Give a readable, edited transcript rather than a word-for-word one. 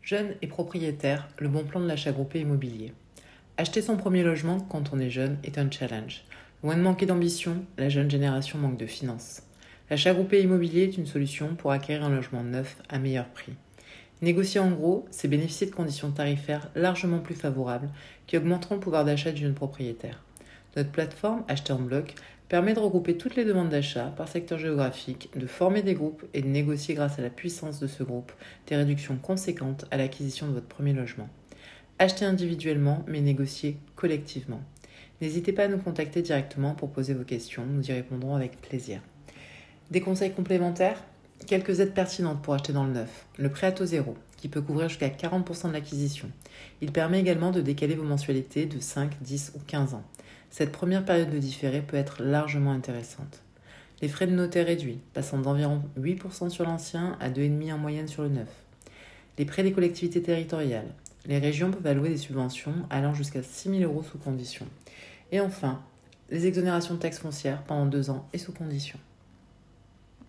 Jeune et propriétaire, le bon plan de l'achat groupé immobilier. Acheter son premier logement quand on est jeune est un challenge. Loin de manquer d'ambition, la jeune génération manque de finances. L'achat groupé immobilier est une solution pour acquérir un logement neuf à meilleur prix. Négocier en gros, c'est bénéficier de conditions tarifaires largement plus favorables qui augmenteront le pouvoir d'achat du jeune propriétaire. Notre plateforme Acheter en bloc permet de regrouper toutes les demandes d'achat par secteur géographique, de former des groupes et de négocier grâce à la puissance de ce groupe des réductions conséquentes à l'acquisition de votre premier logement. Achetez individuellement mais négociez collectivement. N'hésitez pas à nous contacter directement pour poser vos questions, nous y répondrons avec plaisir. Des conseils complémentaires ? Quelques aides pertinentes pour acheter dans le neuf. Le prêt à taux zéro, qui peut couvrir jusqu'à 40% de l'acquisition. Il permet également de décaler vos mensualités de 5, 10 ou 15 ans. Cette première période de différé peut être largement intéressante. Les frais de notaire réduits, passant d'environ 8% sur l'ancien à 2,5% en moyenne sur le neuf. Les prêts des collectivités territoriales. Les régions peuvent allouer des subventions allant jusqu'à 6 000 € sous condition. Et enfin, les exonérations de taxes foncières pendant 2 ans et sous condition.